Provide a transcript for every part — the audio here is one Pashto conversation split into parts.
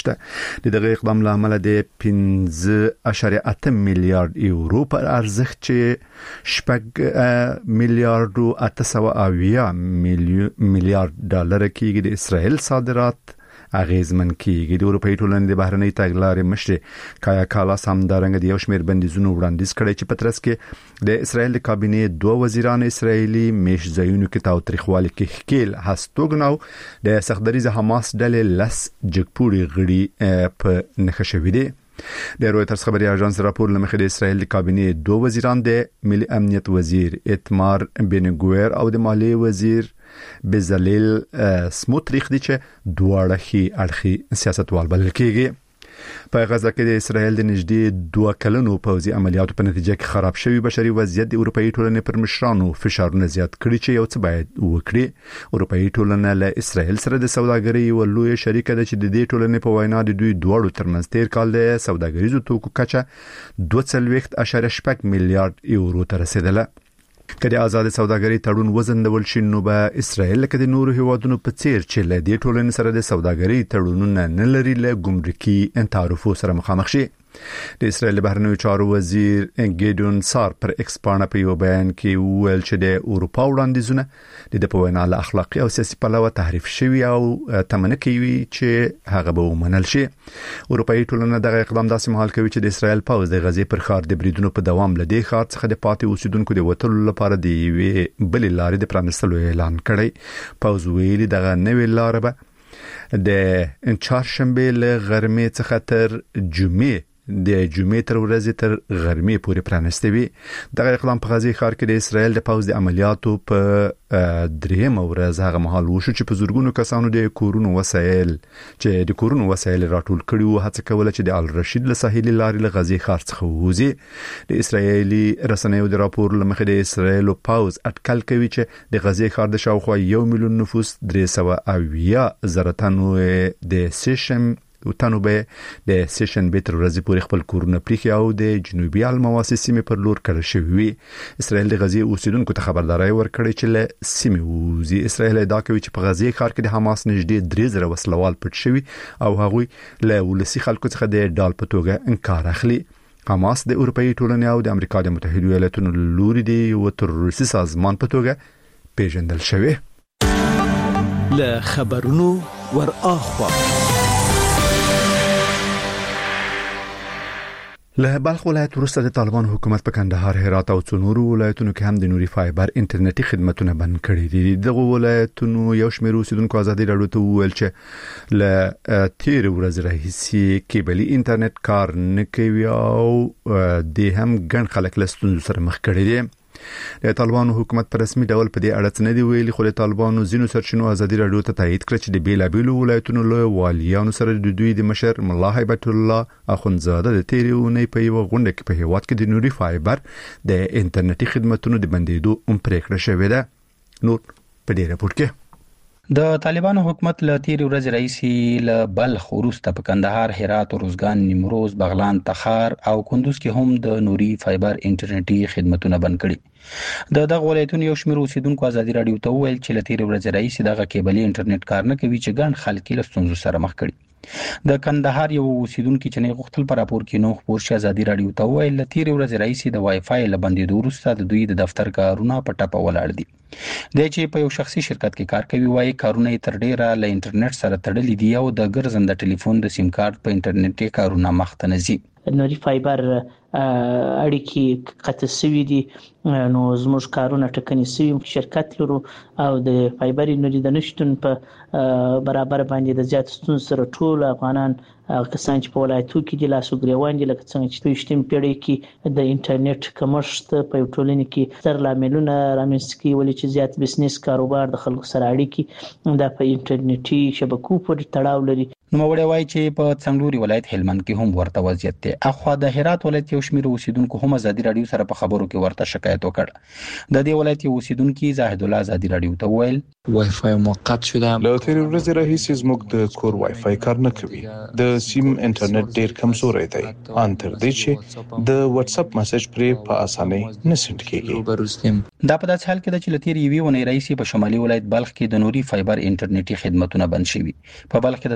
شته. د دغه اقدام لامل د 15.8 میلیارډ یورو پر ارزښت چې 6 میلیارډ او 800 میلیارډ ډالر کېږي د اسرائیل صادرات اغیزمن کیږي. د اروپאי ټولنې د بهرنۍ تګلارې مشر کایا کالاس هم دارنګ د یو شمېر بندیزونو وړاندیز کړی چې په ترڅ کې د اسرائیل د کابینې 2 وزیران اسرائیلي میش ځایونو کې تاوتریخوالي کې ښکیل هستوګنو د سختدریز حماس ډلې لس جګپوړي غړي په نښه شوي دي. د رويټرز خبري اژانس راپور لمخې د اسرائیل د کابینې 2 وزیران د ملي امنیت وزیر اتمار بنګویر او د مالیې وزیر بزلیل سموتریخ دي چې دواړه خي اړخي سیاستوال بلل کېږي. په غزه کې د اسرائیل د نږدې 2 کلونو پوځي عملیاتو په نتیجه کې خراب شوی بشري وضعیت د اروپאי ټولنې پر مشرانو فشارونه زیات کړي چې یو څه باید وکړي. اروپאי ټولنه له اسرائیل سره د سوداګرۍ یو لوی شریک ده چې د دې ټولنې په وینا د دوی دواړو ترمنځ تیر کال د سوداګریزو توکو کچه 2.8 میلیارډ یورو ته رسیدله. کله آزاد سوداګرۍ تړون وزندول شي نو به اسرائیل کې د نورو هیوادونو په څیر چې له دې ټولنې سره د سوداګرۍ تړونونه نه لري له ګمرکي تعرفو سره مخامخ شي. د اسرائیل بهرنیو چارو وزیر ګیډون سار پر ایکس باندې په یو بیان کې ویل چې د اروپا وړاندیزونه د په وینا له اخلاقی او سیاسي پلوه تحریف شوی او تمنه کوي چې هغه به ومنل شي. اروپאי ټولنه دغه اقدام داسې مهال کوي چې د اسرائیل پوځ د غزې پر ښار د بریدونو په دوام لدی ښار څخه د پاتې اوسیدونکو د وټلو لپاره د یوې بلې لارې د پرانستلو اعلان کړی. پوځ ویلي دغه نوې لار به د چهارشنبه له غرمې څخه تر جمعې د جمعې تر ورځې تر غرمې پورې پرانسته وي. دغه اقدام په غزې ښار کې د اسرائیل د پوځ د عملیاتو په درېمه ورځ هغه مهال وشو چې په زورګونو کسانو د کورونو وسایل راټول کړي وو هڅه کوله چې د الرشید له ساحلي لارې له غزې ښار څخه ووځي. د اسرائیلي رسنیو د راپور لمخې د اسرائیل پوځ اټکل کوي چې د غزې ښار د شاوخوا 1 میلیون نفوس 300,000 تنو د سیشن د سیشن بیتر ورځې پورې خپل کورونه پریخي او د جنوبي المواسي سیمې پر لور کړل شوی. اسرائیل د غزې اوسیدونکو ته خبرداري ورکړي چې له سیمې ووځي. اسرائیل ادعا کوي چې په غزې ښار کې د حماس نږدې 3,000 وسلوال پټ شوی او هغوی له ولسی خلکو څخه د ډال په توګه انکار اخلي. حماس د اروپאי ټولنې او د امریکا د متحده ایالاتونو لوري دی او تروریستي سازمان په توګه پیژندل شوی. له خبرونو ور اخوا له بلخ ولایت وروسته د طالبان حکومت په کندهار، هرات او څو نورو ولایتونو کې هم د نوري فایبر انټرنیټي خدماتونه بند کړي دي. دغه ولایتونو یو شمېر اوسیدونکو ازادي راډیو ته وویل چې له تیر ورځ راهیسې کیبلي انټرنیټ کار نه کوي او د هم ګڼ خلک له ستونزو سره مخ کړي دي. د طالبانو حکومت په رسمي ډول په دې اړه څه نه دی ویلي، خو د طالبانو ځینو سرچینو ازادي راډیو ته تایید کړ چې د بیلابیلو ولایتونو له والیانو سره د دوی د مشر ملا هیبت الله اخونزاده د تیریونی په یو غونډه کې په هیواد کې د نوري فایبر د انټرنیټي خدماتونو د بندیدو پریکړه شوې ده. نور په دې راپور کې د طالبانو حکومت له تیر ورځ رئیسي له بلخ وروسته په کندهار، هرات، روزګان، نیمروز، بغلان، تخار او کندوز کې هم د نوري فایبر انټرنیټي خدماتونه بند کړي. د دغه ولایتونو یو شمېر اوسیدونکو ازادي راډیو ته وویل چې له تیر ورځ رئیسي دغه کیبلي انټرنیټ کار نه کوي چې ګڼ خلک له ستونزو سره مخ کړي. د کندهار یو اوسیدونکو چې نه غوښتل پر راپور کې نو خبر شي ازادي راډیو ته وویل له تیر ورځ رئیسي د وای فای له بندیدو وروسته د دوی د دفتر کارونه په ټاپه ولاړ دي. د چې په یو شخصي شرکت کې کار کوي، وای کارونه تر ډیره له انټرنیټ سره تړلي دي او د ګرځنده ټلیفون د سیم کارت په انټرنیټي کارونه مخ ته نه ځي. نوري فایبر اړیکې قطع شوې دي، نو زموږ کارونه ټکني شوي. شرکت لرو او د فایبر نوري د نشټون په برابر باندې د زیات ستونزو سره ټول افغانان کسان چې په ولایتو کې د لاسو ګریوان دي، لکه څنګه چې په 18 پیړۍ کې د انټرنیټ کمښت په یو ټولنه کې ستر لاملونه رامنځته کوي، ولې چې زیات بزنس کاروبار د خلکو سره اړیکې د په انټرنیټي شبکو پورې تړاو لري. نوموړی وایي چې په څنګلوري ولایت هلمند کې هم ورته وضعیت دی. اخوا د هرات ولایت یو شمېر اوسیدونکو هم ازادي راډیو سره په خبرو کې ورته شکایت وکړ. د دې ولایت یو اوسیدونکو زاهد الله ازادي راډیو ته وویل وای فای موقت شده. له تیر ورځې راهیسې زموږ د کور وای فای کار نه کوي. د سیم انټرنیټ ډیر کمزوری دی، ان تر دې چې د واتس اپ میسج پرې په اسانۍ نه سند کیږي. دا په داسې حال کې د چې له تیر یوې ونې راهیسې په شمالي ولایت بلخ کې د نوري فایبر انټرنیټي خدماتونه بند شوي. په بلخ کې د طالبانو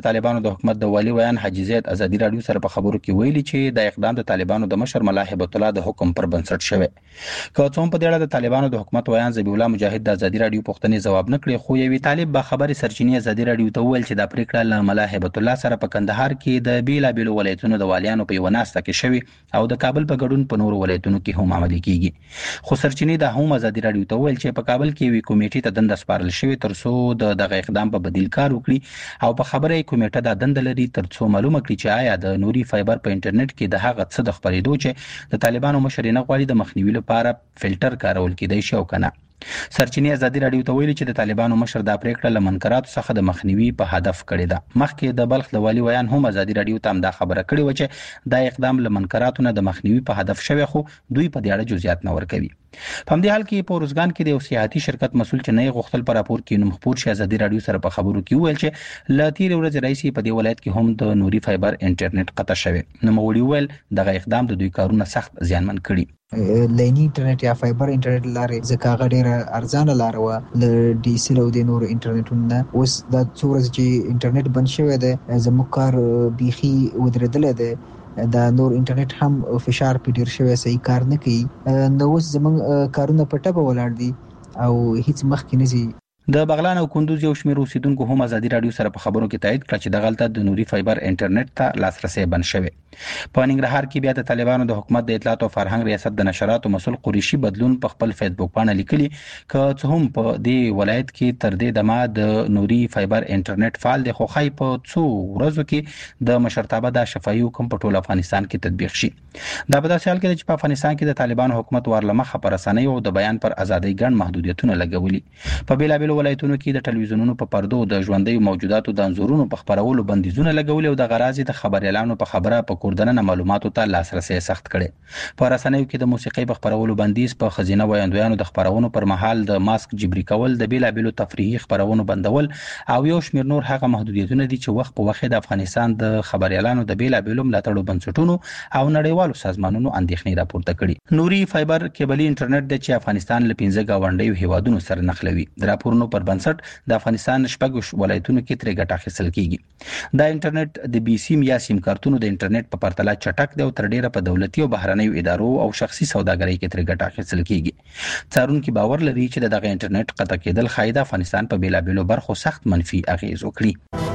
د حکومت د والي ویان حاجي زید ازادي رادیو سره په خبرو کې ویلي چې د اقدام د طالبانو د مشر ملا هیبت الله د حکم پر بنسټ شوی. که څوم په دې اړه د طالبانو د حکومت ویان ذبیح الله مجاهد د ازادي رادیو پوښتنې جواب نه کړی، خو یوې طالب به خبري سرچینې ازادي رادیو ته ویل چې د پریکړه له ملا هیبت الله سره په کندهار کې د بیلابیلو ولایتونو د والیانو په وناسته کې شوی او د کابل په ګډون په نورو ولایتونو کې هم عملي کیږي. خو سرچینې د هم ازادي رادیو ته ویل چې په کابل کې وی کمیټې ته دنده سپارل شوی ترڅو دغه اقدام په بدیل کار وکړي او په خبره کمیټه د دنده لري ترڅو معلومه کړي چې آیا د نوري فایبر په انټرنیټ کې د هغه څه د خبرېدو چې د طالبانو مشر نه غواړي د مخنیوي لپاره فلټر کارول کېدای شي او کنه. سرچینې ازادي رادیو ته ویلي چې د طالبانو مشر د پریکړه له منکراتو څخه د مخنیوي په هدف کړی ده. مخکې د بلخ د والي ویان هم ازادي رادیو ته دا خبره کړې و چې دا اقدام له منکراتو نه د مخنیوي په هدف شوی، خو دوی په دې اړه جزئیات نه ورکوي. په همدې حال کې په روزګان کې د یو سیاحتي شرکت مسول چې نه غوښتل پر راپور کې نوم خپور شي ازادي رادیو سره په خبرو کې ویل چې ل تیر ورځ رئیس په دې ولایت کې هم د نوري فایبر انټرنیټ قطع شوی. نو موړي ویل دغه اقدام د دوی کارونه سخت زیانمن کړي. لینی انټرنیټ یا فایبر انټرنیټ لارې ځکه هغه ډېره ارزانه لار و ل ډي سي او د نور انټرنیټونه. اوس د څورز چې انټرنیټ بند شوی دی زموږ کار بيخي ودرېدل دی، دا نور انټرنیټ هم فشار په ډیر شوی صحیح کار نه کوي. نو اوس زموږ کارونه په ټپه ولاړ دي او هیڅ مخکې نه ځي. د بغلان او کندوز یو شمېر اوسیدونکو هم ازادي رادیو سره په خبرو کې تایید کړ چې د غلطه د نوري فایبر انټرنیټ ته لاسرسي بند شوی. په ننګرهار کې بیا د طالبانو د حکومت د اطلاعات او فرهنګ ریاست د نشراتو مسول قریشي بدلون په خپل فیسبوک باندې لیکلي ک څه هم په دې ولایت کې تر دې دمه د نوري فایبر انټرنیټ فعال دی، خو خای په څو ورځو کې د مشرتابه د شفاهي حکم په ټول افغانستان کې تطبیق شي. دا په داسې حال کې چې په افغانستان کې د طالبانو حکومت ورلمخه پر رسنۍ او د بیان پر ازادۍ ګڼ محدودیتونه لګولي. په بیلابیلو ولایتونو کې د ټلویزیونونو په پردو د ژوندۍ موجوداتو د انځورونو په خبرولو بندیزونه لګولي او د غرازي د خبر اعلانو په خبره په کوردنه معلوماتو ته لاسرسي سخت کړي. په رسنیو کې د موسیقي په خبرولو بندیز، په خزینه وایندویانو د خبرونو پر مهال د ماسک جبري کول، د بیلابیلو تفریحي خبرونو بندول او یو شمېر نور هغه محدودیتونه دي چې وخت په وخت د افغانستان د خبر اعلانو د بیلابیلو ملاتړو بنسټونو او نړیوالو سازمانونو اندېښنې راپورته کړي. نوري فایبر کیبلي انټرنیټ د چې افغانستان له 15 گاونډیو هیوادونو سره نښلوي. د راپورونو پر بنسټ د افغانستان شپږ ولایتونو کې ترې ګټه اخیستل کیږي. دا انټرنیټ د بي سیم یا سیم کارتونو د انټرنیټ په پرتله چټک دی او تر ډیره په دولتي او بهرنیو ادارو او شخصي سوداګرۍ کې ترې ګټه اخیستل کیږي. څارونکو باور لري چې دغه انټرنیټ قطع کېدل خایده افغانستان په بیلابیلو برخو سخت منفي اغیز وکړي.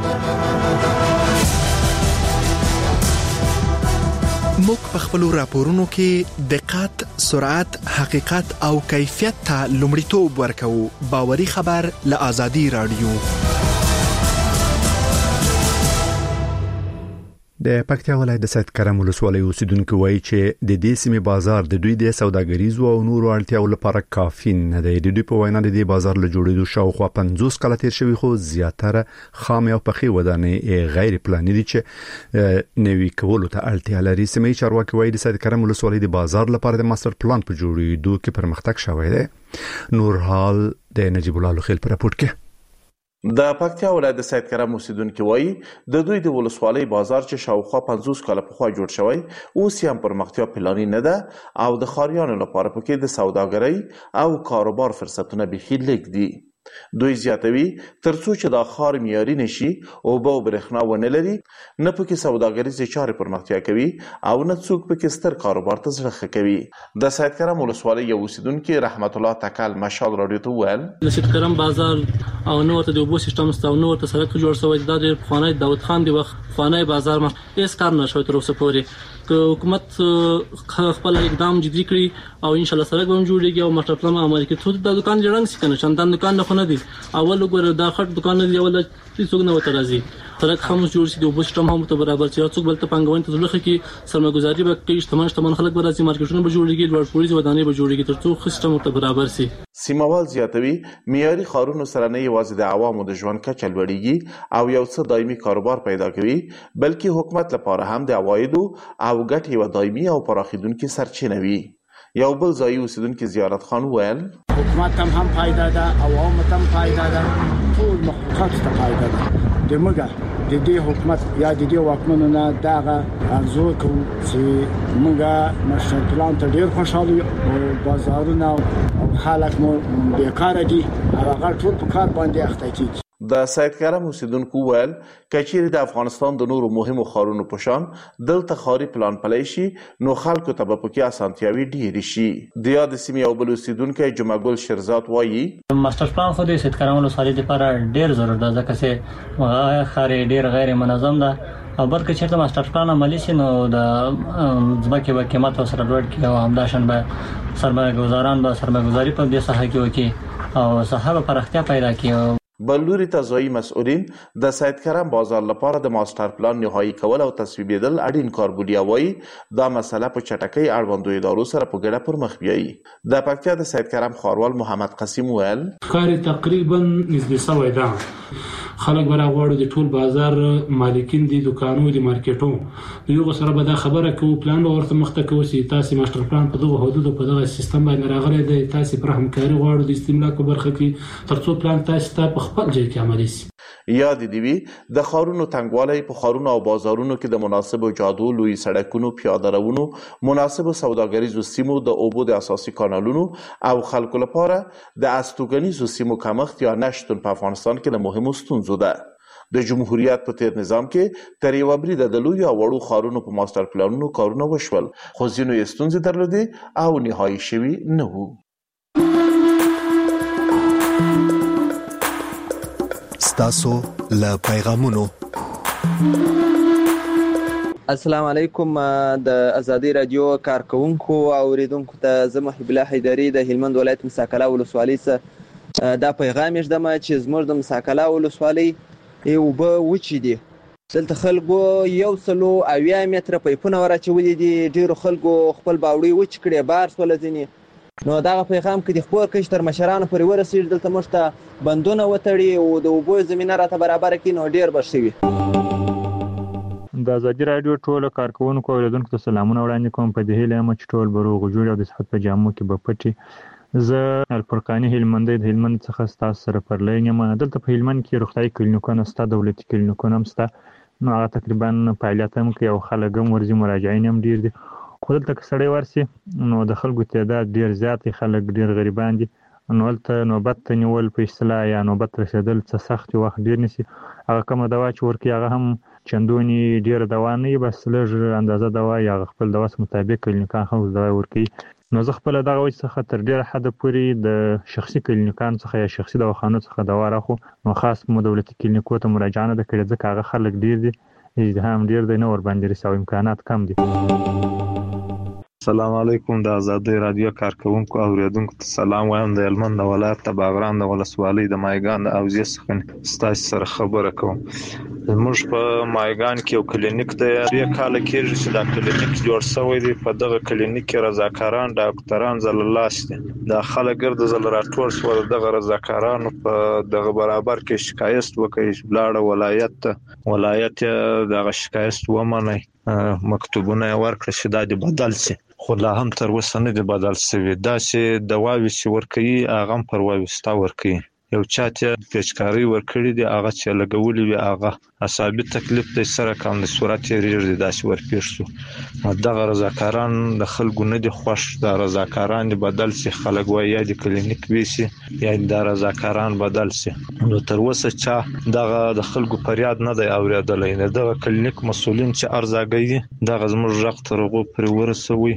موږ په خپل راپورونو کې دقت، سرعت، حقیقت او کیفیت ته لومړیتوب ورکوو. باوري خبر له ازادي رادیو. د پکتیا ولایت د سید کرم ولسوالۍ اوسیدونکو وایي چې د دې سیمې بازار د دوی د سوداګریزو او نورو اړتیاو لپاره کافي نه دی. د دوی په وینا د دې بازار له جوړېدو شاوخوا 50 کاله تیر شوي، خو زیاتره خام او پخې ودانۍ غیر پلاني دي چې نوي کولو ته اړتیا لري. سیمې چارواکي وایي د سید کرم ولسوالۍ د بازار لپاره د ماستر پلان په جوړېدو کې پرمختګ شوی دی. نور حال د نجیب الله لخیل پر راپور کې. د پکتیا ولایت د سید کرم اوسیدونکو وایي د دوی د ولسوالۍ بازار چې شاوخوا 50 کاله پخوا جوړ شوی اوس هم پرمختیا پلاني نه ده او د خاریانو لپاره پکې د سوداګرۍ او کاروبار فرصتونه بيخي لږ دي. دوی زیاتوي ترڅو چې دا خار معیاري نشي او به برېښنا ونه لري، نه پکې سوداګریزې چارې پرمختیا کوي او نه څوک پکې ستر کاروبار ته زړه ښه کوي. د سید کرم ولسوالۍ یو اوسیدونکي رحمت الله تکل مشال رادیو ته وویل د سید کرم بازار او نو ورته د اوبو سیستم ستو نو ورته سړک جوړ شوی دا د خوانی داود خان دی وخت خوانی بازار ما هیڅ کار نه شوی تر اوسه پورې. حکومت خپل اقدام جدي کړی او ان شاء الله سړک هم جوړیږي او ماستر پلان عملي کیږي. د دکان جوړنګ څنګه شاندان دکان نه دی اول وګوره دا خټ دکان دی اول څوک نه وته راځي سړک هم جوړ شي د اوبو سیستم هم ته برابر شي څوک بل ته پنګوین ته ځلخه کی سرمایه‌ګذاري به کوي شتمن خلک به راځي مارکیټونه به جوړیږي لوړ پولیس ودانۍ به جوړیږي ترڅو سیستم ته برابر شي. سیموال زیاتوي معیاري خارونو سره نه یوازې د عوامو د ژوند کچه لوړیږي او یو څه دایمي کاروبار پیدا کوي بلکې حکومت لپاره هم د عوایدو او ګټې یو دایمي او پراخیدونکي سرچینه وي. یو بل ځای اوسیدونکي زیارت خان وویل حکومت هم فایده ده او عوام هم فایده ده ټول مخلوقات ته فایده ده. دمګه د دې حکومت یا د دې واکمنو نه دغه ارزو کوم چې موږ ماستر پلان ته ډیر خوشاله یو بازارونه او خلک مو بیکاره دي هغه ټول په کار باندې اخته کیږي. د سید کرم اوسیدونکو ویل کچېرې د افغانستان د نورو مهمو ښارونو په شان دلته ښاري پلان پلی شي نو خلکو ته به پکې اسانتیاوې ډېرې شي. د یاد سیمې یو بل اوسیدونکی جمعګل شیرزاد وایي ماستر پلان خو د سید کرم ولسوالۍ لپاره ډېر ضروري ده ځکه چې ښار ډېر غیر منظم ده او بلکې چېرته ماستر پلان عملي شي نو د ځمکې به قیمت ورسره لوړ کړي او همداشان به سرمایه‌ګزاران به سرمایه‌ګزاري په دې ساحه کې وکړي او ساحه به پراختیا پیدا کړي. بل لوري ته ځایي مسؤلین د سید کرم بازار لپاره د ماستر پلان نهایی کول او تصویبېدل اړین کار بولي او وایي دا مسله په چټکۍ اړوندو ادارو سره په ګډه پر مخ بیایي. د پکتیا د سید کرم ښاروال محمد قاسم ویل کار تقریبا نږدې سوی ده. خلک به راغواړي د ټول بازار مالکین دي دکانو دي مارکیټو یو سره به دا خبره کوو پلان به ورته مخته کوو چې تاسو ماستر پلان په دغه حدودو په دغه سیستم باندې راغلی دی تاسو پر همکاري غواړو د استملاک په برخه کې ترڅو پلان تاسو ته په خپل ځای کې عملي شي. یاد دی وی د ښارونو تنګوالی په ښارونو او بازارونو کې د مناسبو جادو لوی سړکونو پیاده روونو مناسبو سوداګریزو سیمو د اوبو د اساسي کانالونو او خلکو لپاره د استوګنیزو سیمو کمښت یا نشتون په افغانستان کې د مهمو ستونزو ده. د جمهوریت په تیر نظام کې تر یوه بریده د لویو او وړو ښارونو په ماستر پلانونو کارونه وشول خو ځینو یې ستونزې درلودې او نهایي شوي نه وو. ستاسو له پیغامونو. السلام علیکم د ازادي رادیو کارکونکو او اوریدونکو ته زه محب الله حیدري د هلمند ولایت مساکلا ولسوالۍ څخه دا پیغام ږدم چې زموږ د مساکلا ولسوالۍ اوبه وچې دي. دلته خلکو 180 متره پیپونه ورچولي دي. ډیرو خلکو خپل باوړي وچ کړي بار سول ځینې نو دغه پیغام کې د خبر کښ تر مشرانو پورې ورسېږي دلته موږ ته بندونه وتړي او د اوبو زمینه راته برابر کړي نو ډیر به ښه وي. د ازادي رادیو ټولو کارکوونکو او اوریدونکو ته سلامونه وړاندې کوم په دې هیله یم چې ټول به روغ جوړ او د صحت په جامو کې به پټي. زه الفرقاني هلمندی د هلمند څخه ستاسو سره پر لاین یم. دلته په هلمند کې روغتیايي کلینیکونه شته دولتي کلینیکونه هم شته نو هغه تقریبا فعالیت هم کوي او خلک هم ورځي مراجعین هم ډیر دي خو دلته که سړی ورسي نو د خلکو تعداد ډیر زیات دی خلک ډیر غریبان دي نو هلته نوبت ته نیول په اصطلاح یا نوبت رسېدل څه سخت وخت ډیر نیسي. هغه کومه دوا چې ورکوي هغه هم چندونې ډیره دوا نه وي بس لږ اندازه دوا یا خپل دواس مطابق کلینیکان خلکو دوا ورکوي. نو زه خپله دغه وجې څخه تر ډیره حده پورې د شخصي کلینیکانو څخه یا شخصي دواخانو څخه دوا راخو نو خاص مو دولتي کلینیکو ته مراجعه نه ده کړې ځکه هغه خلک ډیر دي ازدحام ډیر دی نه ورباندې رسي او امکانات کم دي. السلام علیکم د ازادي رادیو کارکونکو او اوریدونکو ته سلام وایم. د هلمند ولایت د باغران د ولسوالۍ د مایګان د اوزې څخه ستاسو سره خبره کوم. زموږ په مایګان کې یو کلینیک دی 2 کاله کېږي چې دا کلینیک جوړ شوی دی. په دغه کلینیک کې رضاکاران ډاکټران زللاس دي. دا خلک ګرد زل راټول شول دغه رضاکارانو په دغه برابر کې شکایت وکړي بلاړه ولایت دغه شکایت ومني مکتوبونه ورکړي چې دا د بدل شي خو لا هم تر اوسه نه دی بدل شوی. دا چې دواوې چې ورکوي هغه هم پر وایستا ورکوي. یو چا ته پیچکاري ورکړي دي هغه چې لګولي وي هغه اصابي تکلیف د سره کم د صورت یې ریږدي داسې ورپېښ شو. دغه رضاکاران د خلکو نه دي خوښ. دا رضاکاران دي بدل شي خلک وایي یا د کلینیک ویسي یا د رضاکاران بدل شي. نو تر اوسه چا دغه د خلکو فریاد نه دی اورېدلی. دغه کلینیک مسؤلین چې ارزاګي دغه زموږ غږ تر هغو پورې ورسوي.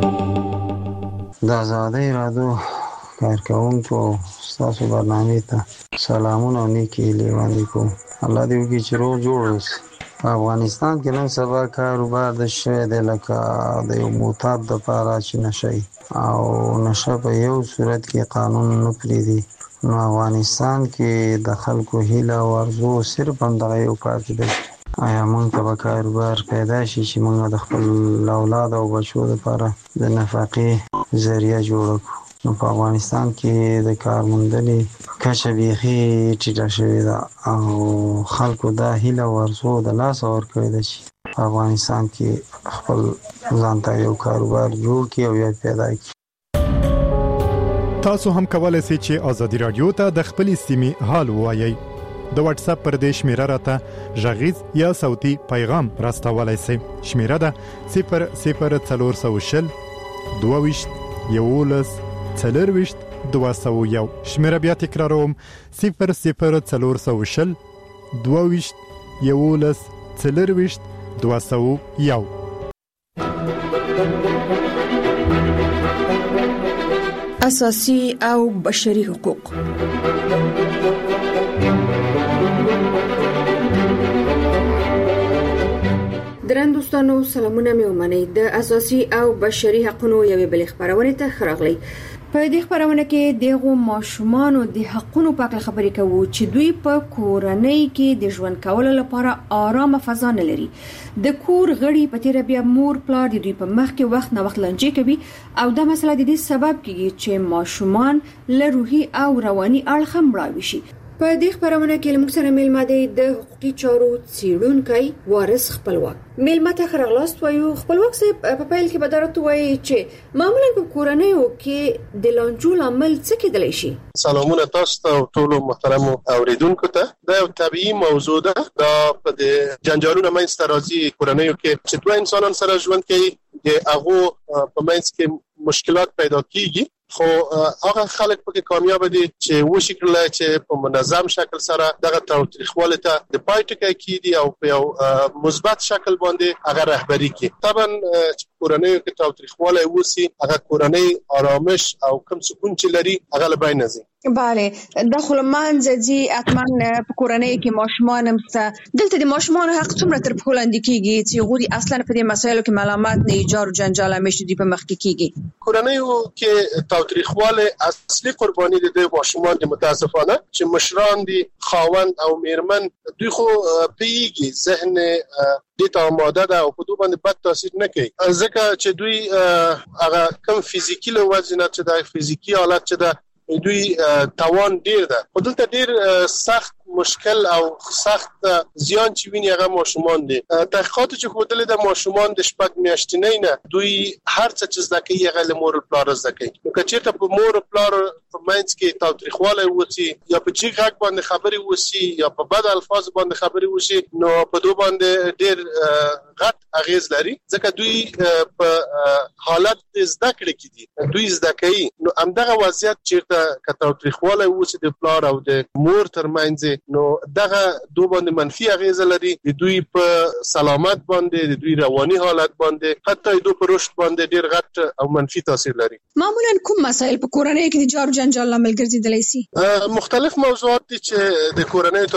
د ازادي رادیو کارکونکو ستاسو برنامې ته سلامونه او نیکې هیلې وړاندې کوم. الله دې وکړي چې روغ جوړ اوسئ. په افغانستان کې نن سبا کاروبار د شوی دی لکه د یو معتاد دپاره چې نشه او نشه په یو صورت کې قانون نه پرېږدي. نو افغانستان کې د خلکو هیله او ارزو صرف همدغه یو پاتې دی. آیا موږ ته به کاروبار پیدا شي چې موږ د خپل اولاد او بچو لپاره د نفقې ذریعه جوړه کړو. نو په افغانستان کې د کار موندنې کچه بیخي ټیټه شوې ده او خلکو دا هیله او ارزو د لاسه ورکړې ده چې په افغانستان کې خپل ځان ته یو کاروبار جوړ کړي او یا پیدا کړي. تاسو هم کولای شئ چې ازادي رادیو ته د خپلې سیمې حال ووایئ. د واتس اپ پر دې شمیره راته غږیز یا صوتي پیغام راستولای شئ. شمیره ده 00 420 22 14 201. شمیره بیا تکراروم 00420 22 11 40 201. اساسي او بشري حقوق. درن دوستانو سلامونه مې ومنئ. د اساسي او بشري حقوقو یوې بلې خبرونه ته خراغلی. په دې خبرونه کې دغه ماشومانو د حقوقو په اړه خبرې کوو چې دوی په کورنۍ کې د ژوند کولو لپاره آرامه فضا نه لري. د کور غړي په تیر بیا مور پلار د دوی په مخ کې وخت نه وخت لنجې کوي او دا مسله د دې سبب کیږي چې ماشومان له روحي او رواني اړخ مړاوي شي. په دې خبرونه کې موږ سره میلمه دی د حقوقي چارو څېړونکی وارث خپلواک. میلمه ته خراغلاست وایو. خپلواک صاحب په پیل کې به درته وایي چې معمولا په کورنیو کې د لانجو لامل څه کېدلی شي؟ سلامونه تاسو ته او ټولو محترمو اوریدونکو ته. دا یو طبیعي موضوع ده. دا په د جنجالونو منځته راځي کورنیو کې چې دوه انسانان سره ژوند کوي، د هغو په منځ کې مشکلات پیدا کیږي، خو هغه خلک پکې کامیاب دي چې وشي کړل چې په منظم شکل سره دغه تاریخواله ته د پای ټکی کیدي او په یو مثبت شکل باندې هغه رهبری کوي. طبعا کورنۍ کې تاریخواله وسی هغه کورنۍ آرامش او کوم سکون چې لري هغه له بین نزي. بله د خلمان زدي اتمن په کورنۍ کې ماشومان همسته دلته د ماشومان حق څومره تر په لاندې کیږي چې غوړي اصلا په دې مسایلو کې معلومات نه ایجار او جنجال همیشه دی په مخ کې کیږي. کورنۍ کې تاریخواله اصلي قرباني دي د ماشومان د متاسفانه چې مشران دي خاوند او میرمن دوی خو پیږي ذهن دیتا آماده ده او په دوی باندې بد تاثیر نه کوي ځکه چې دوی هغه کم فزیکی له وجنه چې د فزیکی حالت چې ده دوی توان ډیر ده. خو دلته ډیر سخت مشکل او سخت زیان چې ویني هغه ماشومان دي. تحقیقات چې ښودلې د ماشومان د شپږ میاشتنۍ نه دوی هر څه چې زده کوي هغه له مور او پلار زده کوي. نو که چېرته په مور او پلار په منځ کې تاوتریخوالی وسي یا په جګ غږ باندې خبرې وسي یا په بد الفاظ باندې خبرې وسي نو په دوی باندې ډیر غټ اغیز لري ځکه دوی په حالت زده کړې کې دي، دوی زده کوي. نو همدغه وضعیت چېرته که تاوتریخوالی وسي د پلار او د مور ترمنځ نو دغه دوه باندې منفي اغیزه لري د دوی په سلامت باندې، د دوی رواني حالت باندې، حتی دوی په رشد باندې ډیر غټ او منفي تاثیر لري. معمولا کوم مسایل په کورنۍ کې د جار جنجال لامل ګرځیدلی شي؟ مختلف موضوعات دي چې د کورنۍ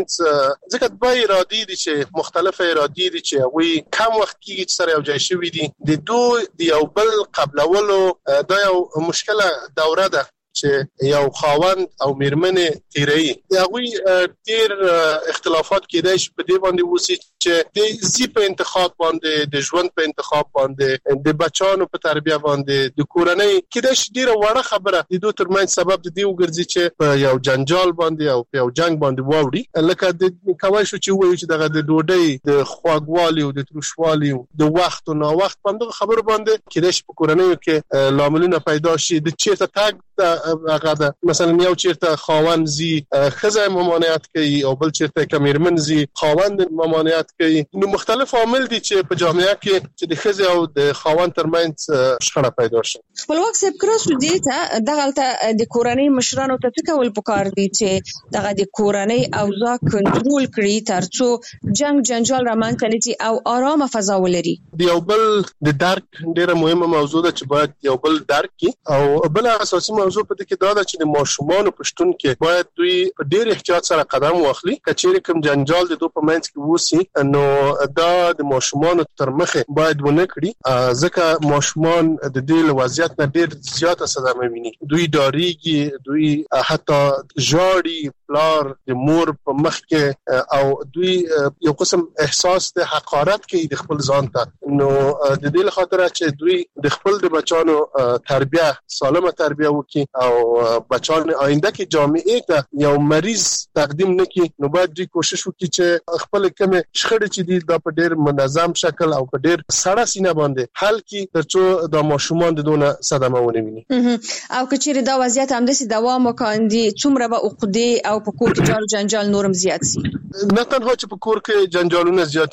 ترمنځ ځکه دوی ارادي دي چې مختلف ارادي دي چې وی کم وخت کې چې سره یو ځای شوي دي د دوی د یو بل قبلولو دا یو مشکله دوره ده چې یو خاوند او میرمنې تیري هغه ډیر اختلافات کېدای شي په دې باندې وسی چې د زی په انتخاب باندې، د ژوند په انتخاب باندې، د بچانو په تربیه باندې، د کورنۍ کېدای شي ډیره وړه خبره د دوی ترمنځ سبب دی وګرځي چې په یو جنجال باندې او په یو جنگ باندې واوړي. لکه د کوي شو چې وایي چې دغه د ډوډۍ د خواږوالي او د تروشوالي او د وخت او نا وخت باندې خبر باندې کېدای شي په کورنۍ کې لاملونه پیدا شي. د چیرته تاګ هغه ده مثلا یو چیرته خاوند زی خزه ممانعت کوي او بل چیرته کمیرمن زی خاوند ممانعت کوي. نو مختلف عوامل دي چې په جامعه کې چې د خزه او د خاوند ترمنځ شخړه پیدا شي. خپلواک صاحب کراسو دي ته دغه د کورنۍ مشرانو ته فکرول پکار دي چې دغه د کورنۍ اوضاع کنټرول کړي ترڅو جنگ جنجال رامنځته نشي او آرامه فضا ولري. د یو بل د درک ډیره مهمه موضوع ده چې باید یو بل درک کی او بل اساسي موضوع په دې کې دا ده چې د ماشومانو په شتون کې باید دوی په ډیر احتیاط سره قدم واخلي. کچېرې کوم جنجال د دوی په منځ کې وسی نو دا د ماشومانو تر مخه باید ونه کړي ځکه ماشومان د دې وضعیت نه ډیر زیاته صدمه ویني. دوی ډاریږي، دوی حتی ژاړي، پلار د مور په مخ کې او دوی یو قسم احساس د حقارت کوي د خپل ځان ته. نو د دې لپاره چې دوی د خپل د بچانو تربیه سالمه تربیه وکړي او بچان آینده کې جامعه ته یو مریض تقدیم نکړي نو باید دوی کوشش وکړي چې خپل کوم شخړې چې دي دا په ډیر منظم شکل او په ډیر سړه سینه باندې حل کړي ترڅو د ماشومان د دونه صدمه ونه ویني. او کچېرې دا وضعیت همداسې دوام وکړي څومره به عقدې او په کور کې جنجال نورم زیات شي؟ نه تنها چې په کور کې جنجالونه زیاتېږي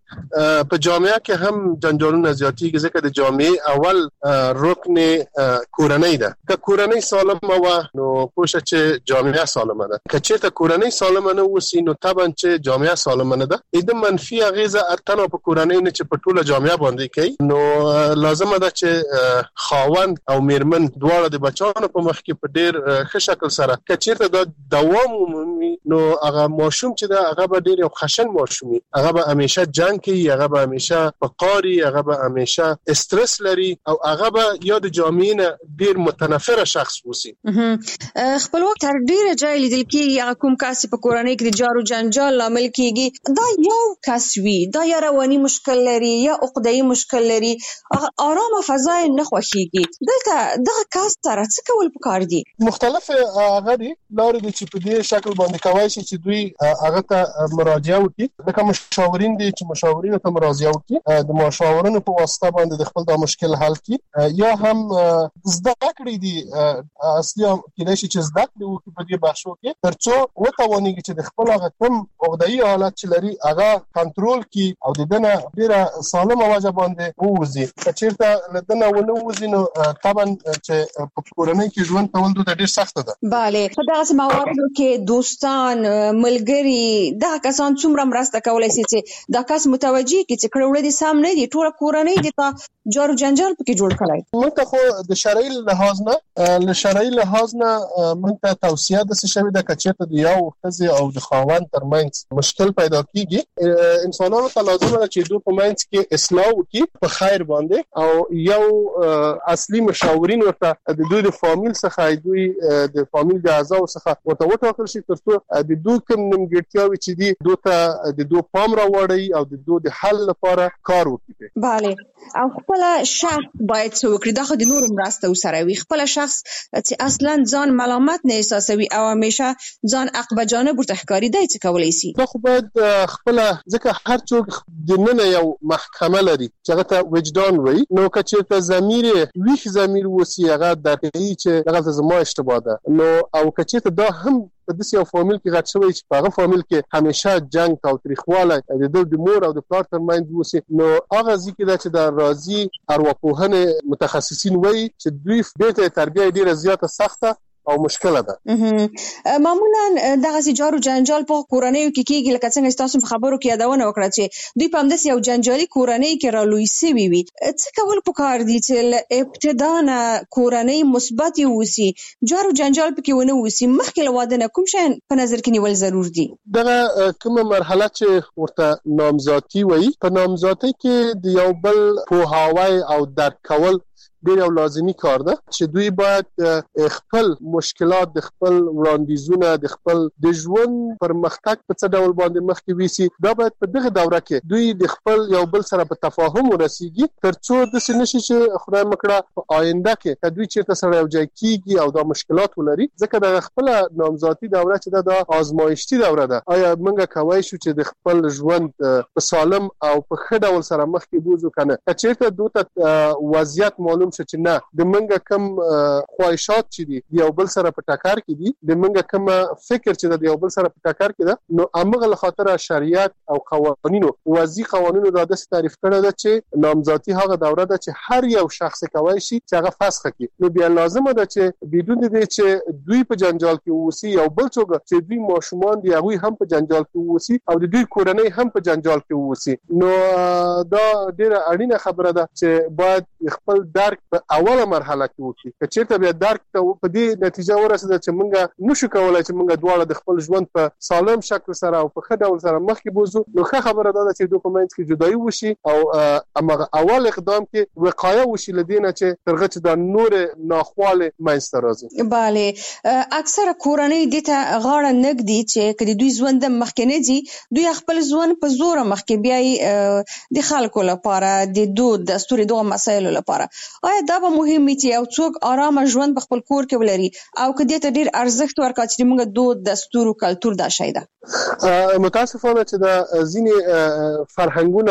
په جامعه کې هم جنجالونه زیاتېږي ځکه د جامعه اول رکن کورنۍ ده. که کورنۍ سالمه و نو پوښه چې جامعه سالمه ده. که چېرته کورنۍ سالمه نه وسی نو طبعا چې جامعه سالمه نه ده. د منفي اغیزه ارتنه په کورنۍ نه چې په ټوله جامعه باندې کوي نو لازمه ده چې خاوند او میرمن دواړه د بچانو په مخ کې په ډېر ښه شکل سره که چېرته دا دوام ومومي نو هغه ماشوم چې ده هغه به ډېر یو خشن ماشوم وي. هغه به همیشه جنګ کوي، هغه به همیشه په قاري، هغه به همیشه استرس لري او هغه به یا د جامعې نه ډېر متنفره شخص وسی. خپلواک تر ډیره ځای لیدل کېږي هغه کوم کس په کورنۍ کې د جارو جنجال لامل کېږي دا یو کس وي، دا یا رواني مشکل لري یا عقده‌ای مشکل لري، آرامه فضا نه خوښيږي. دلته دغه کس سره څه کول پکار دي؟ مختلف هغه دي لارې دي چې په دې شکل باندې کوي چې دوی هغه ته مراجعه وکړي. لکه مشاورین دي چې مشاورین ته مراجعه وکړي، د مشاورینو په واسطه باندې د خپل د مشکل حل کړي، یا هم زده کړې دي اصلي کېدای شي چې زده کړې وکړي په دې بحثو کې ترڅو وتوانيږي چې د خپل هغه کوم عقده‌ای حالت چې لري هغه کنټرول کړي او د دنه ډیره سالمه وجه باندې ووځي. که چېرته له دنه ونه وځي نو طبعا چې په کورنۍ کې ژوند کول د ډېر سخته ده. بله، په دغه مواردو کې دوستان، ملګري، دغه کسان څومره مرسته کولای شي چې دا کس متوجي کړي چې کړه وړه دي سم نه دي، ټول کورنۍ دي ته جارو جنجال پکې جوړ کړای. موږ ته خو د شرعي لحاظ نه موږ ته توصیه د څه شوی د کچېته د یو ښځې او د خاوند ترمنځ مشکل پیدا کیږي. انسانانو ته لازمه ده چې دوی په منځ کې اصلاح وکړي په خیر باندې او یو اصلي مشاورین ورته د دوی د فامیل څخه دوی د فامیل د اعضاء څخه ورته وټاکل شي ترڅو د دوی کوم نیمګړتیاوې چې دي دوی ته د دوی پام راوړي او د دوی د حل لپاره کار وکړي. بله، او خپل شخص باید څه وکړي؟ دا خو د نور مرسته وسره وي. خپل شخص چې اصلا ځان ملامت نه احساسوي او همیشه ځان عقب جانب ورته ښکاري، دی څه کولی شي؟ دا خو باید خپل ځکه هر څوک د نن یو محکمه لري چې هغه ته وجدان وایي، نو که چېرته ضمیر ویښ ضمیر وسی هغه درکوي چې دغه زما اشتباه ده، نو او که چېرته دا هم په داسې یو فامیل کې غټ شوی چې په هغه فامیل کې همیشه جنګ او تاریخواله د مور او د پلار ترمنځ وسی، نو هغه ځکه دا چې د راضي ارواپوهنې متخصصین وایي چې دوی بیرته تربیه ډیره زیاته سخته او مشکله ده. معمولا دغه جارو جنجال په کورنۍ کې کېږي لکه څنګه تاسو په خبرو کې یادونه وکړه چې دوی په همداسې یو جنجالي کورنۍ کې رالوی سوي وي. څه کول پکار دي چې ابتدا نه کورنۍ مثبت وي، جارو جنجال پکې ونه وسی، مخکې له واده نه کوم شی په نظر کې نیول ضرور دي؟ دغه کومه مرحله چې ورته نامزادي وایي، په نامزادۍ کې د یو بل پوهاوی او درک کول ډېر یو لازمي کار ده چې دوی باید خپل مشکلات، د خپل وړاندیزونه، د خپل د ژوند پرمختګ په څه ډول باندې مخکې ویسي. دا باید په دغه دوره کې دوی د خپل یو بل سره په تفاهم ورسیږي ترڅو داسې نشي چې خدای مکړه په آینده کې دوی چېرته سره یو ځای کېږي او دا مشکلات ولري. ځکه د خپل نامزادي دوره چې دا آزمایښتي دوره ده، آیا موږ کولی شو چې د خپل ژوند په سالم او په ښه ډول سره مخکې بوځو که نه؟ که چېرته دوی ته وضعیت معلوم چې نه د منګه کم خواهشات چې دي یو بل سره په ټکر کې دي، د منګه کم فکر چې د یو بل سره په ټکر کې ده، نو امغه له خاطر شریعت او قوانینو وضعي قوانینو دا د تعریف کړه ده چې نامزادي هغه دوره ده چې هر یو شخص کوي شي چې هغه فسخ کړي. نو بیا لازمه ده چې بدون دې چې دوی په جنجال کې ووسی یو بل څوک چې دوی ماشومان دي هغه هم په جنجال کې ووسی او د دوی کورنۍ هم په جنجال کې ووسی. نو دا ډیره اړینه خبره ده چې باید خپل درک په اوله مرحله کې وکړي. که چېرته بیا درک ته په دې نتیجه ورسېده چې موږ نشو کولای چې موږ دواړه د خپل ژوند په سالم شکل سره او په ښه ډول سره مخکې بوځو، نو ښه خبره ده چې دوی په منځ کې جدایي وشي او هماغه اول اقدام کې وقایه وشي له دې نه چې تر هغه چې دا نور ناخواله منځته راځي. بله، اکثره کورنۍ دې ته غاړه نه ږدي چې که د دوی ژوند مخکې نه ځي، دوی خپل ژوند په زوره مخکې بیایي د خلکو لپاره، د دود دستور دغه مسایلو لپاره. آیا دا به مهم وي چې یو څوک آرامه ژوند په خپل کور کې ولري او که دې ته ډېر ارزښت ورکړي چې موږ دود دستور او کلتور دا شی ده؟ متاسفانه چې دا ځینې فرهنګونه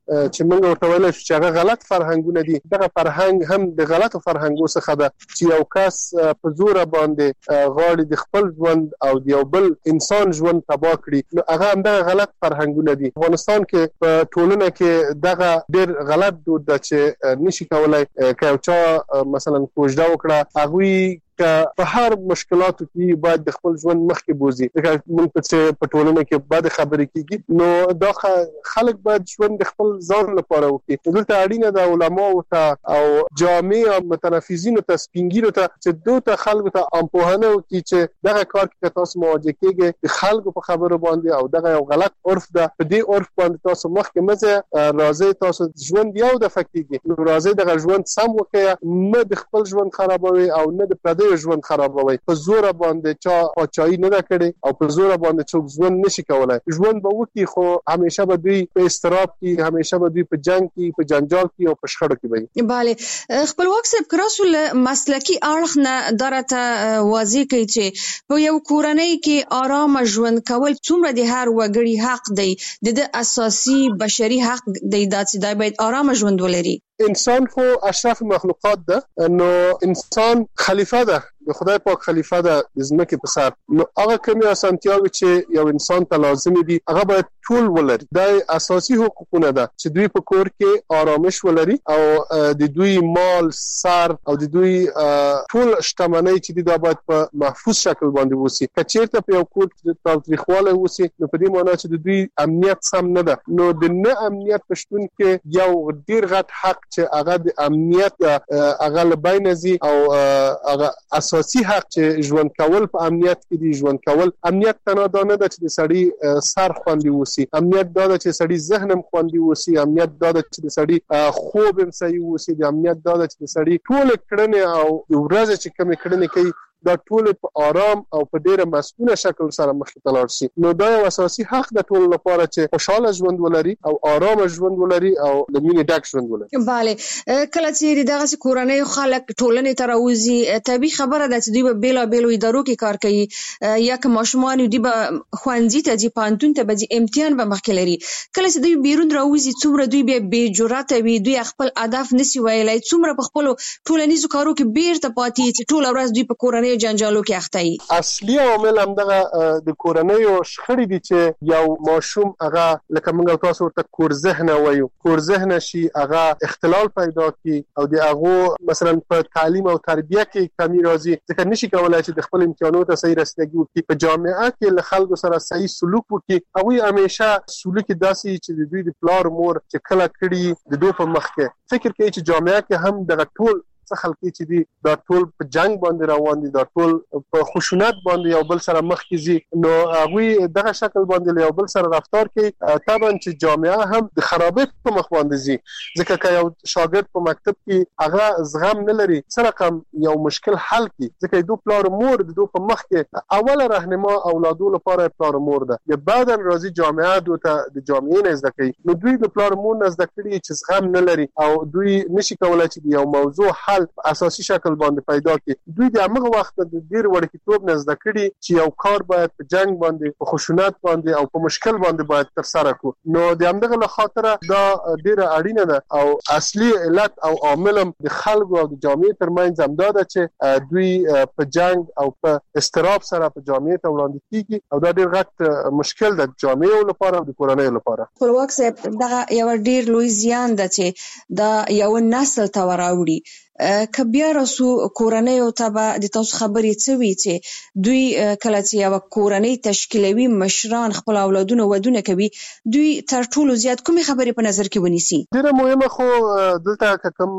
چې موږ ورته ویل چې هغه غلط فرهنګونه دي، دغه فرهنګ هم د غلطو فرهنګو څخه ده چې یو کس په زور باندې غواړي د خپل ژوند او د یو بل انسان ژوند تباه کړي، نو هغه هم دغه غلط فرهنګونه دي. افغانستان کې په ټولنه کې دغه ډېر غلط دود ده چې نشي کولای که یو چا مثلا کوژده وکړه هغوی که په هر مشکلاتو کې باید د خپل ژوند مخکې بوزي. لکه موږ په ټولنه کې بد خبرې کیږي، نو دا خلک باید ژوند د خپل ځان لپاره وکړي. دلته اړینه ده علماو ته او جامع او متنفذینو ته سپینګیرو ته چې دوی ته خلکو ته امپوهنه وکړي چې دغه کار کې تاسو مواجه کیږئ د خلکو په خبرو باندې او دغه یو غلط عرف ده، په دې عرف باندې تاسو مخکې مزه راځي، تاسو ژوند یو د فکتیږي، نو راځي دغه ژوند سم وکړئ، نه د خپل ژوند خرابوي او نه د پردي ژوند خرابوي. په زور باندې چا پاچاهي نه کړي او په زور باندې څوک ژوند نشي کولای. ژوند به وکړي خو همیشه به دوی په استراب کې، همیشه به دوی په جنگ کې، په جنجال کې او په شخړو کې وي. bale خپلواک صاحب کراسو مسلکی اړخ نه درته واضح کوي چې په یو کورنۍ کې آرام ژوند کول څومره د هر وګړي حق دی، د اساسي بشري حق دی چې باید آرام ژوند ولري. انسان خو اشرف مخلوقات ده، نو انسان خلیفہ ده، د خدای پاک خلیفہ ده د ځمکې په سر، نو هغه کومې اسانتیاوې چې یو انسان ته لازمي دي هغه باید ټول ولري. دا اساسي حقوقونه ده چې دوی په کور کې آرامش ولري او د دوی مال، سر او د دوی ټول شتمنۍ چې دا باید په محفوظ شکل باندې وسی. که چیرته په یو کور کې تاوتریخوالی وسی، نو په دې معنی چې د دوی امنیت سم نه ده، نو د نه امنیت په شتون کې یو ډیر غټ حق چې هغه د امنیت هغه لباینه زی او هغه اساسي حق چې ژوند کول په امنیت کې دی. ژوند کول امنیت تنه دا نه ده چې د سړی سر خوندي وسی، امنیت دا ده چې سړی ذهنم خوندي وسی، امنیت دا ده چې د سړی خوب هم صحیح وسی، د امنیت دا ده چې د سړی ټول کړنې او ورځ چې کوم کړنې کوي دا ټول په آرام او په ډیره مسؤله شکل سره مخ ته لاړ شي. نو دا یو اساسي حق د ټول لپاره چې خوشاله ژوند ولري او آرام ژوند ولري او د مینې ډک ژوند ولري. bale کله چې دغه کورنۍ خلک ټولنې ته راوځي، طبي خبره ده چې دوی به بیل بیل ادارو کې کار کوي، یا که ماشومان دوی به خوانځي ته ځي، پانتون ته به ځي، امتحان به مخکې لري. کله چې دوی بیرون راوځي څومره دوی به بې جرأته وي، دوی خپل اهداف نسی ویلای، څومره په خپل ټولنیزو کارو کې بیرته پاتې چې ټول ورځ دوی په کورنۍ جنجالو کې اخته وي. اصلي عامل هم دغه د کورنۍ او شخړې دي چې یو ماشوم هغه لکه موږ تاسو ورته کور ذهنه وایو، کور ذهنه شي هغه اختلال پیدا کی او د هغه مثلا په تعلیم او تربیه کې کمی راځي، ځکه نشي کولای چې د خپل امتحاناتو ته صحیح رسیدګي وکړي، په جامعه کې له خلکو سره صحیح سلوک وکړي. هغه همیشه سلوک داسي چې د دوی د پلار مور چې کله کړي د دوی په مخ کې فکر کوي چې جامعه کې هم دغه ټول څه خلک چې دي دا ټول په جنگ باندې روان دي، دا ټول په خشونت باندې یو بل سره مخ کیږي، نو هغه دغه شکل باندې یو بل سره رفتار کوي. طبعا چې جامعه هم د خرابې په مخ باندې زی، ځکه که یو شاګرد په مکتب کې هغه زغم نه لري سره کم یو مشکل حل کی، ځکه دوی پلار مور د دوی په مخ کې اوله راهنما اولادو لپاره پلار مور ده، یا بعداً راځي جامعه دوی ته د جامعې نه زده کوي، نو دوی د پلار مور نه زده کړي چې زغم نه لري او دوی نشي کولای چې یو موضوع حل اساسي شکل باندې پیدا کړي. دوی د هغه وخت د ډیر وړکتوب نه زده کړي چې یو کار باید په جنگ باندې، په خشونت باندې او په مشکل باندې باید تر سره کو. نو د همدغه له خاطره دا ډیره اړینه ده او اصلي علت او عامل د خلکو او د جامعې ترمنځ همدا ده چې دوی په جنگ او په استراب سره په جامعې ته وړاندې کیږي او دا ډیر غټ مشکل ده د جامعې لپاره او د کورنۍ لپاره. خپلواک صاحب دغه یو ډیر لوی زیان ده چې دا یو نسل ته وراوړي. که بیا راسو کورنۍ او ته به د تاسو خبرې څه وي چې دوی کله چې یو کورنۍ تشکیلوي، مشران خپل اولادونه ودونه کوي، دوی تر ټولو زیات کومې خبرې په نظر کې ونیسي؟ ډیره مهمه خو دلته کوم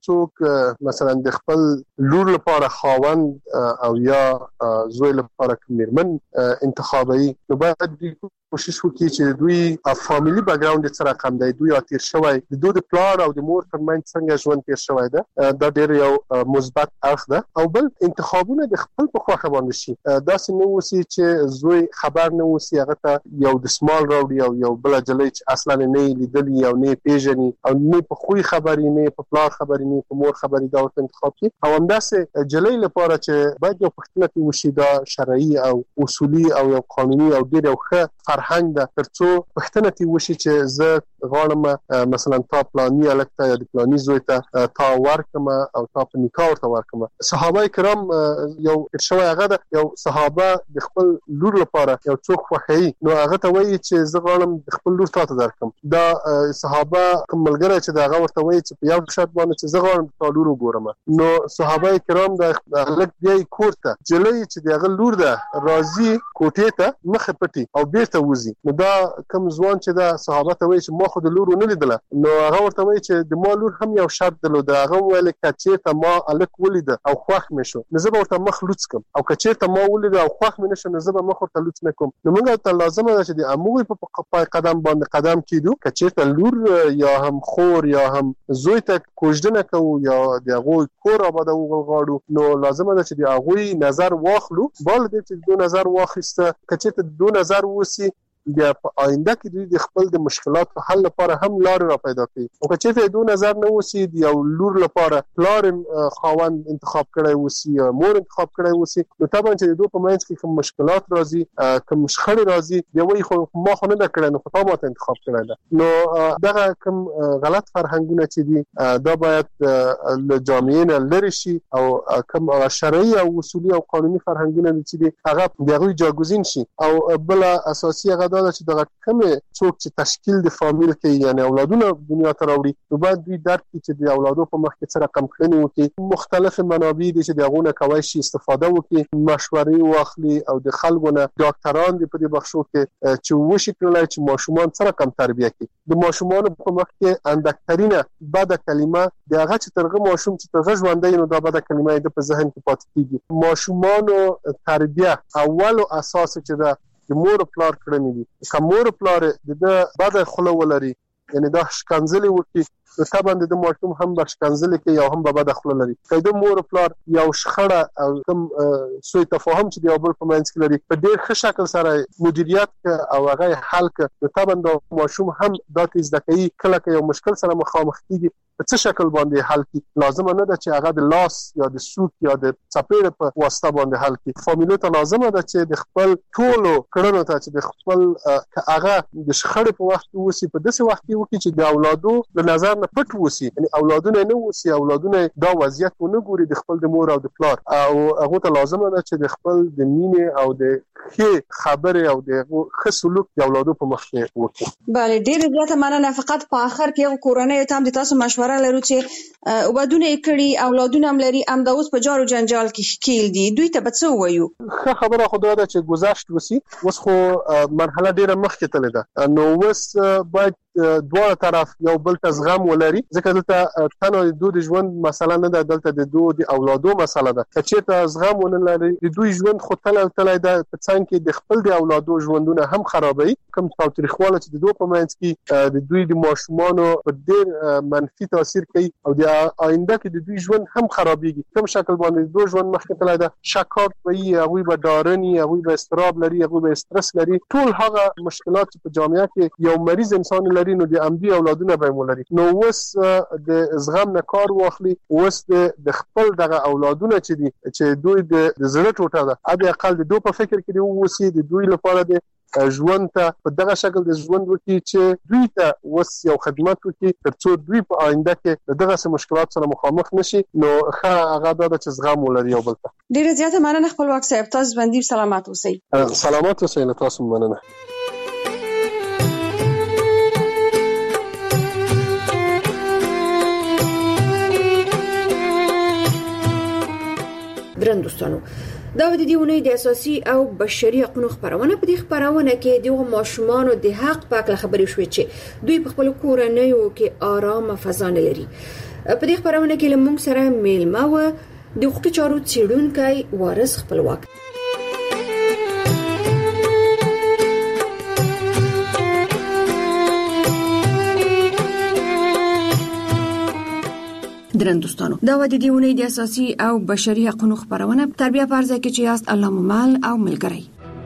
څوک مثلا د خپل لور لپاره خاوند او یا زوی لپاره میرمن انتخابوي، نو باید دوی کوشش وکړي چې دوی فامیلی بیک ګراوند سره کم دی، دوی تیر شوی د دوی د پلار او د مور ترمنځ څنګه ژوند تیر شوی ده، دا ډېر یو مثبت اړخ ده. او بل انتخابونه د خپل په خوښه باندې شي، داسې نه وسی چې زوی خبر نه وسی هغه ته یو د سمال راوړي او یو بل جلې چې اصلا نه لیدلی او نه پیژني او نه په خوې خبرې نه په پلار خبرې نه په مور خبرې دا ورته انتخاب کی. او همداسې جلې لپاره چې باید یو پښتنه کې وشي دا شرعي او اصولي او یو قانوني او ډېر یو ښه فرهنګ ده ترڅو پښتنه کې وشي چې زه غواړم مثلا تا پلاني الکته یا د پلاني زوی ته تا ورکم او تا په نکاح ورته ورکم. صحابه کرام یو ارشوي هغه ده، یو صحابه د خپل لور لپاره یو څوک خوښي نو هغه ته وایي چې زه غواړم خپل لور ته درکم. دا صحابه کوم ملګری چې دا هغه ورته وایي چې په یو شرط باندې چې زه غواړم تا لور وګورم. نو صحابه کرام د لک بیا کور ته جلې چې دغه لور ده راضي کوټې ته مخ پټي او بیرته وځي. نو دا کوم ځوان چې دا صحابه ته وایي چې ما خو د لور نه لیدله، نو هغه ورته وایي چې د ما لور هم یو شرط درلود. هغه ویل کچې ته ما الک ولید او خوښ مې شو نو زه به ورته مخ لوڅ کم، او کچې ته ما ولید او خوښ مې نشو نو زه به مخ ورته لوڅ نه کوم. نو موږ ته لازمه ده چې د اموي په قدم باندې قدم کیدو، کچې ته لور یا هم خور یا هم زوی ته کوژدنه کوو یا د هغوی کور آبادو غواړو، نو لازمه ده چې د هغوی نظر واخلو. بل دې چې دو نظر واخیسته کچې ته دو نظر وسی بیا په آینده کې دوی د خپل د مشکلاتو حل لپاره هم لارې را پیدا کوي. او که چېرته دو نظر نه وسی د یو لور لپاره پلار خاوند انتخاب کړی وسی یا مور انتخاب کړی وسی، نو طبعا چې د دوی په منځ کې کوم مشکلات راځي کوم شخړې راځي بیا وایي خو ما خو نه ده کړی نو خو تا ماته انتخاب کړی ده. نو دغه کوم غلط فرهنګونه چې دي دا باید له جامعې نه لرې شي او کوم شرعي او اصولي او قانوني فرهنګونه چې دي هغه د هغوی جاګوزین شي. او بل اساسي هغه دا چې دغه کومه څوک چې تشکیل د فامیل کې یعنی اولادونه دنیا ته راوړي نو باید دوی درک کړي چې د اولادو په مخ کې څه رقم کړنی وکړي. مختلف منابع دي چې دغه کوي شي استفاده وکړي، مشورې واخلي او د خلکو نه ډاکټران دي په دې بخشو کې چې وشي کړلای چې ماشومان څه رقم تربیه کړي. د ماشومان په مخ کې اندکترینه بد کلمه دغه چې ترغه ماشوم چې ترغه ژوندې نو دا بد کلمه د په ذهن کې پاتې کیږي. ماشومان تربیه اول او اساس چې دا د مور پلار کړنی دي. که مور پلار د بد خوله ولري یعنی دا شکنځلې وکړي نو طبعا د ماشوم هم به شکنځلې کوي او هم به بد خوله لري. که د مور پلار یو شخړه او کوم سوء تفاهم چې د یو بل په منځ کې لري په ډېر ښه شکل سره مدیریت او هغه حل کړي نو طبعا د ماشوم هم دا زده کوي کله که یو مشکل سره مخامخ کیږي په څه شکل باندې حل کی. لازمه نه ده چې هغه د لاس یا د سوک یا د چپېړې په واسطه باندې حل کی. فامیل ته لازمه ده چې د خپل ټولو کړنو ته چې د خپل هغه د شخړې په وخت وسی په داسې وخت کې وکړي چې د اولادو د نظر نه پټ وسی، یعنی اولادونه نه وسی اولادونه دا وضعیت ونه ګوري د خپل د مور او د پلار، او هغه ته لازمه ده چې د خپل د مینې او د ښه خبرې او د ښه سلوک د اولادو په مخ کې وکړي. بله ډېر زیاته مننه. فقط په اخر کې یو کورنۍ ته هم د تاسو مشوره لرو چې وبدونه کړي اولادونه هم لري ام د اوس په جارو جنجال کې ښکیل دي، دوی ته به څه وایو؟ ښه خبره خو دا ده چې گذشت وسی اوس خو مرحله ډیره مخکې تللې ده، نو اوس باید دواړه طرف یو بل ته زغم ولري، ځکه دلته تنها د دوی ژوند مسله نه ده، دلته د دوی د اولادو مسله ده. که چېرته زغم ونه لري د دوی ژوند خو تللی ده په څنګ کې د خپل د اولادو ژوندونه هم خرابوي. کوم تاوتریخواله چې د دوی په منځ کې د دوی د ماشومانو په ډېر منفي تاثیر کوي او د آینده کې د دوی ژوند هم خرابېږي. کوم شکل باندې د دوی ژوند مخکې تللی ده شکاک به وي، هغوی به ډارني، هغوی به اضطراب لري، هغوی به استرس لري، ټول هغه مشکلات چې په جامعه کې یو مریض انسان لري نو د امدي اولادونه به مولري. نو اوس د زغم نه کار واخلي، اوس د خپل دغه اولادونه چې دي چې دوی د زړه ټوټه ده اته اقل د دوی په فکر کې دی اوسي د دوی لپاره د ژوند ته په دغه شکل د ژوند وکړي چې دوی ته اوس یو خدمت وکړي ترڅو دوی په آینده کې دغه مشکلات سره مخامخ نشي. نو هغه دا چې زغم ولري یو بل ته. ډیره زیاته مننه خپلواک صاحب، تاسو باندې سلامات اوسئ. سلامات اوسئ. تاسو مننه. درن دوستانو دا د دې ونې د اساسي او بشري حقوقو خبرونه په دې خبرونه کې د ماشومان د حق په اړه خبرې شوې چې دوی په خپل کورنیو کې آرام فضا نه لري. په دې خبرونه کې لمونږ سره میلمه و د حقوقي چارو څېړونکی وارث خپلواک. درندوستانو دا ودی دیونه د اساسي او بشري حقوقو خبرونه تربیه پرځه کې چې است الله ممل او ملګری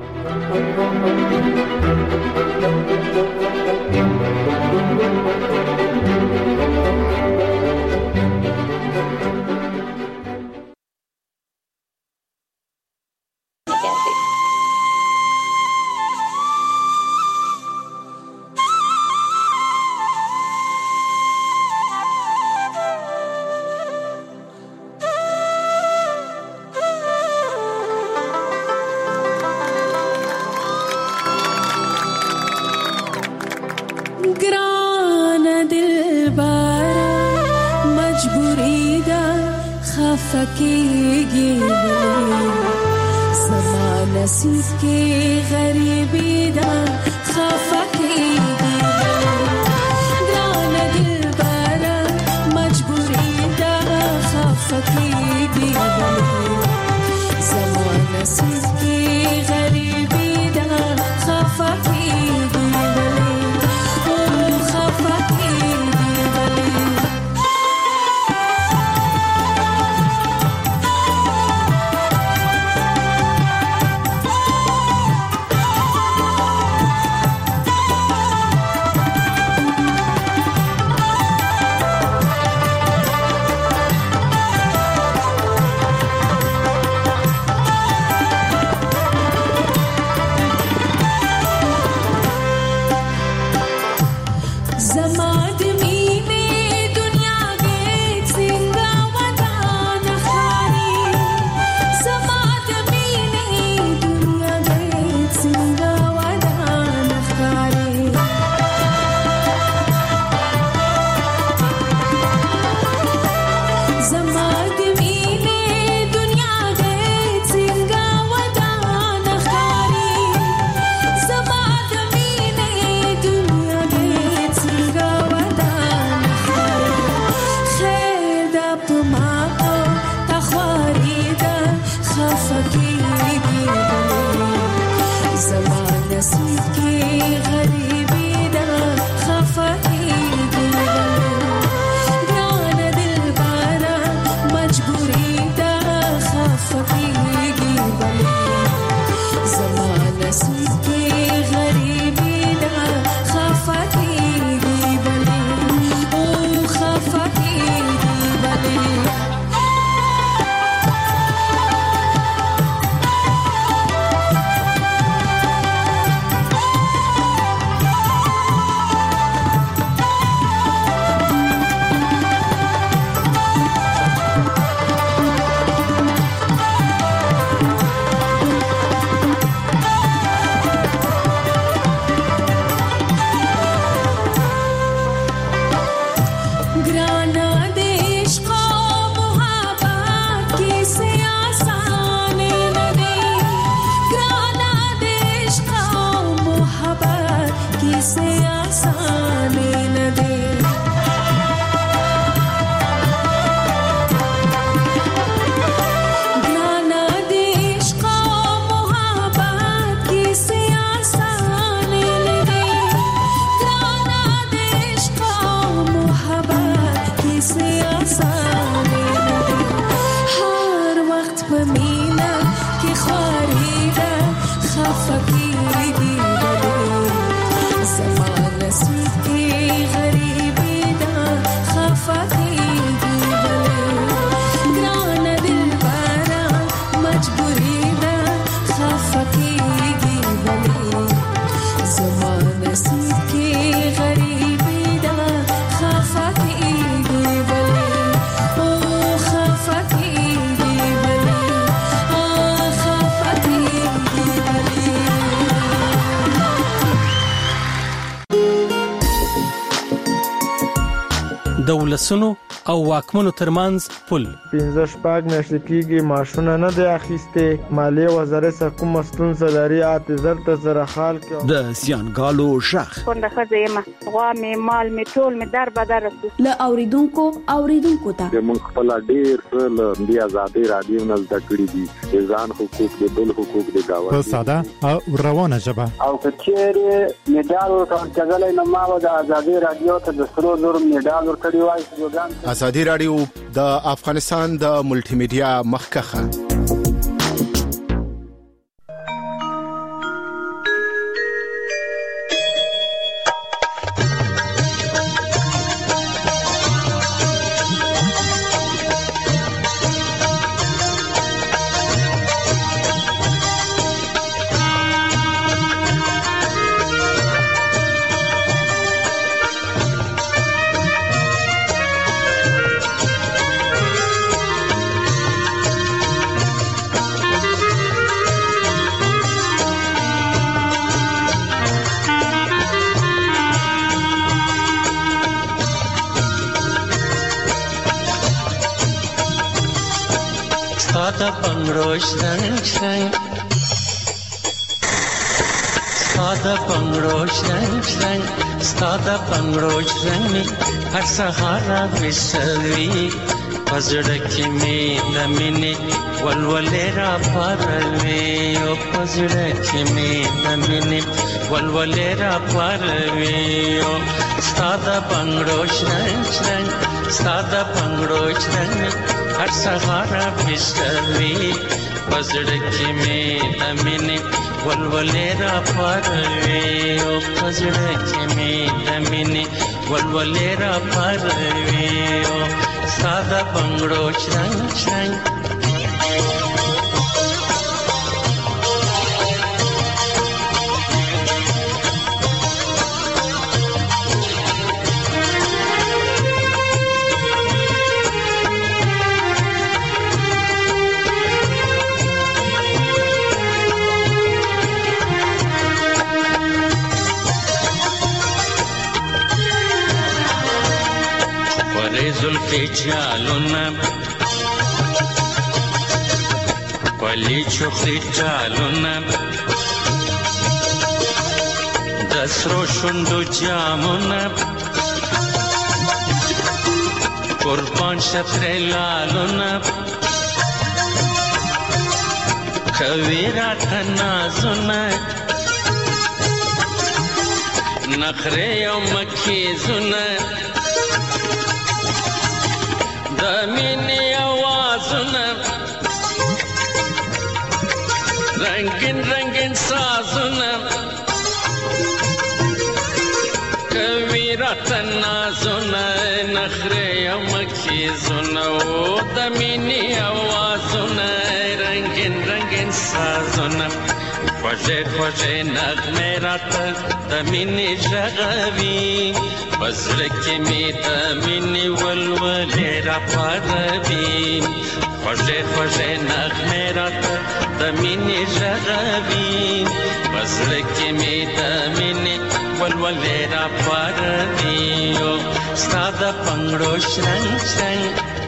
د ولسونو او واکمنو ترمنځ پل 15 میاشتې کېږي معاشونه نه دی اخیسته مالیه وزارت څخه کوم ستونزه لري اعتذار ته زره حال کې د سیانګالو شخ څنګه خزیمه غوا می مال می ټول می در بدر ل اوریدونکو ته د مونږ خپل ډیر له دی آزادي رادیو نه زده کړی دي ځان حقوق د بل حقوق د گاوه په ساده او روانه ژبه او کچېره میډال ورکړل کېدل نه ما د آزادي رادیو ته د سرو زور میډال ورکړل نړیوال پروګرام ازادي رادیو د افغانستان د ملټي میډیا مخکخه Stada bangrosh rang rang, stada bangrosh rang rang, stada bangrosh rang har sahara visavi, pazrak mein damine walwalera parve, o pazrak mein damine walwalera parve, o stada bangrosh rang rang, stada bangrosh rang har sahara visavi, pazrak mein damine walwalera parve, o pazrak mein damine walwalera parve, o sada bangro chang chang. Zulfi chaluna, pali chukri chaluna, dasro shundu jamuna, kurban shatre laluna, kavira tanazuna, nakhre yom makhizuna. Damini awazuna, rangin rangin sazuna, kavira tanazuna, nakhre yamakhizuna. O damini awazuna, rangin rangin sazuna. Khoje khoje nagme rat damini jagavi, pazrak mein damini walwalera parvi, khoje khoje nagme rat damini jagavi, pazrak mein damini walwalera parvi, o sada pangro shrang shrang,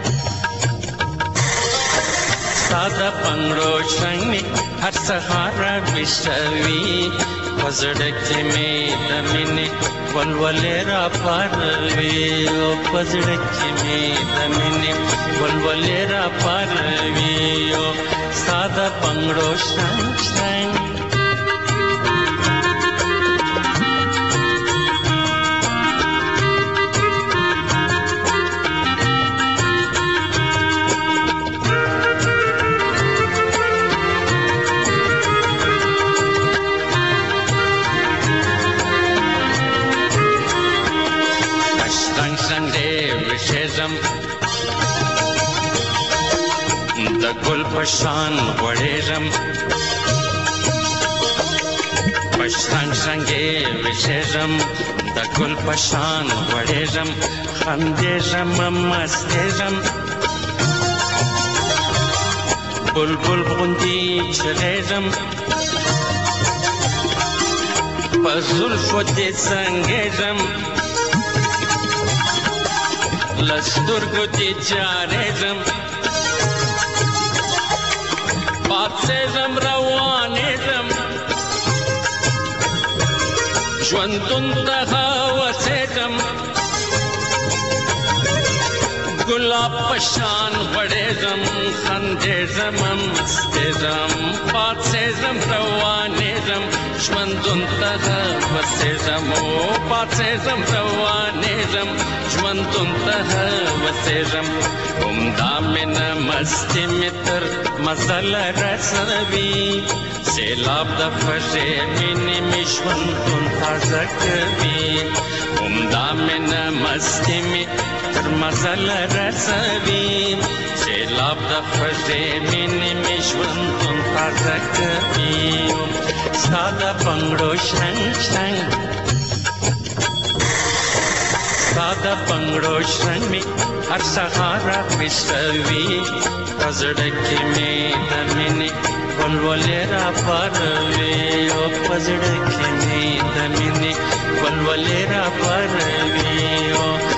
sada pangro shrang har sahara visavi, pazrak mein damini walwalera parve, o pazrak mein damini walwalera parve, o sada pangro shrang shrang. Da gul pashan gwaderam, pashan sange visheram, da gul pashan gwaderam, khanderam masteram, bulbul bundi chaleram, pazul fode sangeram, lastur gudi jareram, patsezam rawaneram, jwantun tahawaseram, ګلاب پشان وړېږم خندېږم مستېږم پاڅېږم روانېږم ژوندون ته وسېږم پاڅېږم روانېږم ژوندون ته وسېږم همدا مینه مستي مې تر مزله رسوي سیلاب د خوږې مینې مې ژوندون تازه کوي همدا مینه مستي مې تر مزله رسوي سیلاب د خوږې مینې مې ژوندون تازه کوي ستا د بنګړو شرنګ شرنګ ستا د بنګړو شرنګ مې هر سهار راخیستوي په زړه کې مې د مینې ولولې راپاروي او په زړه کې مې د مینې ولولې راپاروي